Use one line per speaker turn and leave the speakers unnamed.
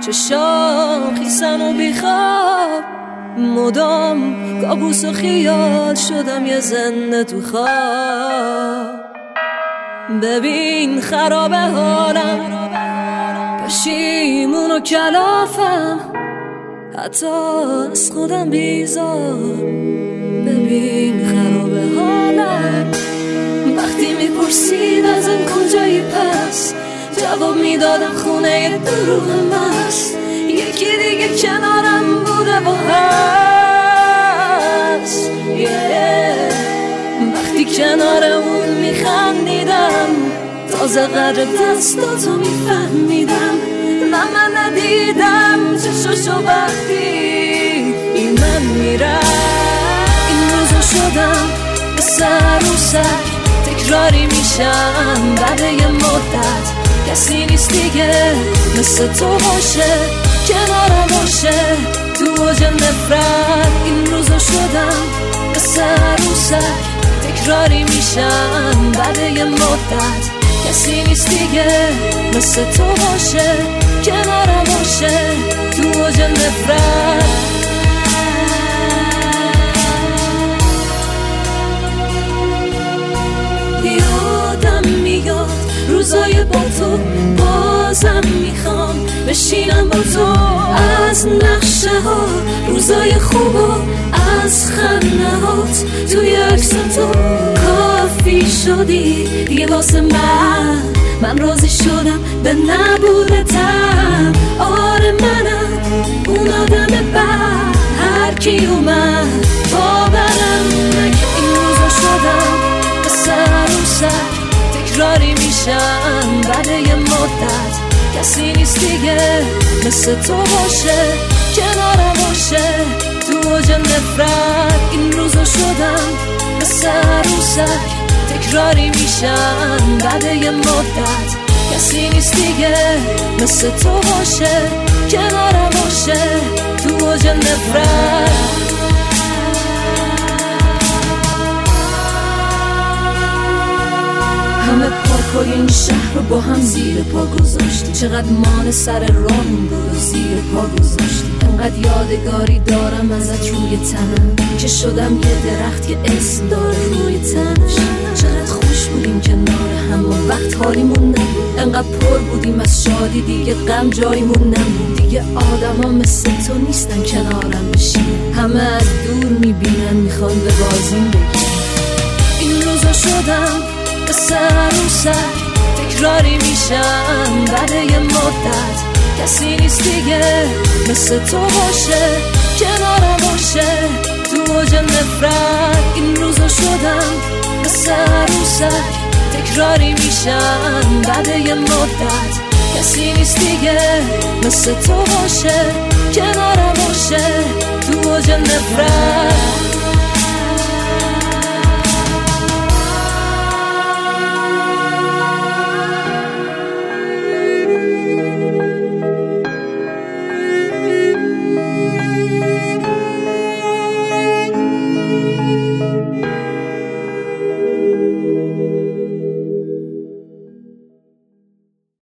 چشام خیسن و بیخواب مدام کابوس و خیال شدم یه زنده تو خواب. ببین خراب حالم پشیمون و کلافم حتی از خودم بیزار. ببین خراب حالم وقتی میپرسید ازم کجایی پس جواب میدادم خونه دروغ مست. یکی دیگه کنارم بوده و هست وقتی کنار اون میخندیدم تازه قدر دستاتو میفهمیدم. من ندیدم چشاشو وقتی این من میرم. این روزا شدم به سر و سر تکراری میشم بعد یه مدت. کسی نیست دیگه مثل تو باشه کنارم باشه تو اوج نفرت. این روزا شدم به سر و سر تکراری میشم بعد یه مدت. کسی نیست دیگه مثل تو باشه کنارم باشه تو اوج نفرت. یادم میاد روزای با تو بازم میخوام بشینم با تو از نقشه ها روزای خوب و از خنده هات توی عکسم تو کافی شدی دیگه واسه من راضی شدم به نبودتم. آره منم اون آدم بد هر کی اومد باورم نکرد. این روزا شدم به سر و سر تکراری میشم بعد یه مدت. کسی نیست دیگه مثل تو باشه کنارم باشه تو اوج نفرت. این روزا شدم به سر و سر تکراری میشم بعد یه مدت. کسی نیست دیگه مثل تو باشه کنارم باشه تو اوج نفرت. همه پارکای این شهر رو با هم زیر پا گذاشتی. چقدر مان سر راهمون بود و زیر پا گذاشتی. انقدر یادگاری دارم ازت روی تنم که شدم یه درخت که اسم داره روی تنش. چقدر خوش بودیم کنار هم و وقت حالیمون نبود. انقدر پر بودیم از شادی دیگه غم جایمون نبود. دیگه آدم ها مثل تو نیستن کنارم بشین. همه از دور میبینن میخوان به بازیم بگیر. این روزا شدم به سر و سر تکراری میشم بعد یه مدت. کسی نیست دیگه مثل تو باشه کنارم باشه تو اوج نفرت. این روزا شدم به سر و سر تکراری میشم بعد یه مدت. کسی نیست دیگه مثل تو باشه کنارم باشه تو اوج نفرت.